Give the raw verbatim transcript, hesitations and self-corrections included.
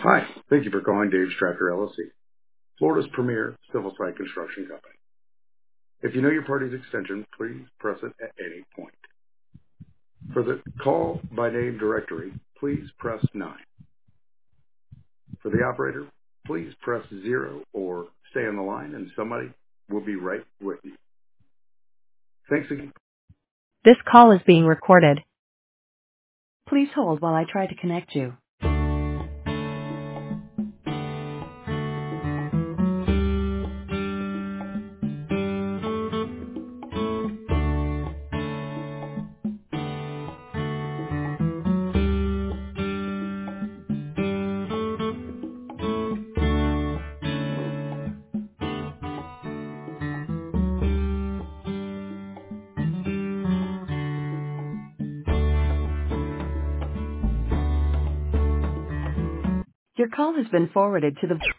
Hi, thank you for calling Dave's Tractor L L C, Florida's premier civil site construction company. If you know your party's extension, please press it at any point. For the call by name directory, please press nine. For the operator, please press zero or stay on the line and somebody will be right with you. Thanks again. This call is being recorded. Please hold while I try to connect you. Your call has been forwarded to the